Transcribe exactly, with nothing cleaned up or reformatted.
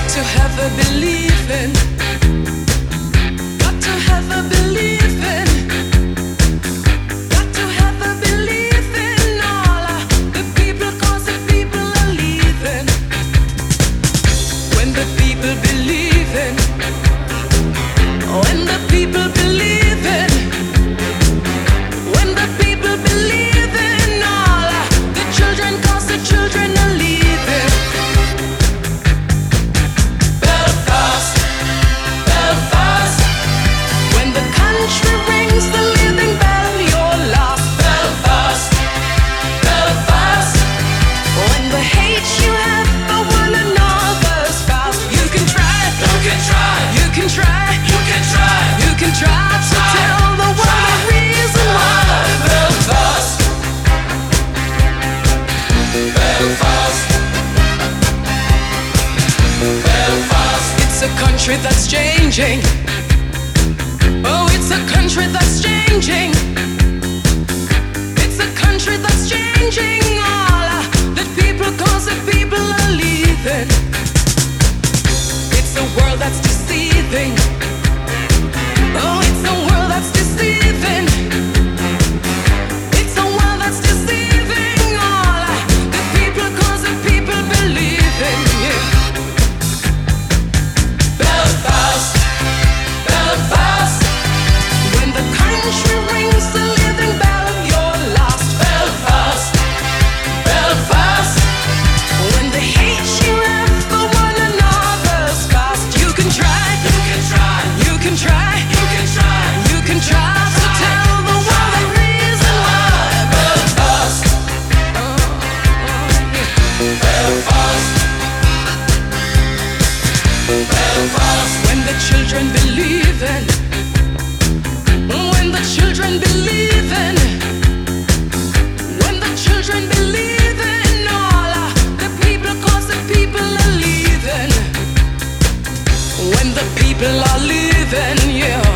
to have a believing. Got to have a believing. Got to have a believing. All of the people, 'cause the people are leaving. When the people believe in, when the people believe in, when the people believe in, all of the children, 'cause the children are leaving. Belfast, Belfast, when the country rings the living bell, you're lost. Belfast, Belfast, when the hate you have for one another's fast. You can try, you can try, you can try, you can try, you can try to tell the world the reason why. Belfast, Belfast, Belfast, it's a country that's changing. Oh, it's a country that's changing. It's a country that's changing. All of the people, 'cause the people are leaving. It's a world that's deceiving. Oh, it's a world that's deceiving. It's a world that's deceiving. All of the people, 'cause the people believe in you. Belfast, Belfast, when the country rings the living bell, you're lost. Belfast, Belfast, when the hate you have for one another's past. You can try, you can try, you can try, you can try, you can try to tell the world the reason why. Belfast, Belfast, Belfast, when the children believe in, when the children believe in, when the children believe in, all of the people, 'cause the people are leaving. When the people are leaving, yeah.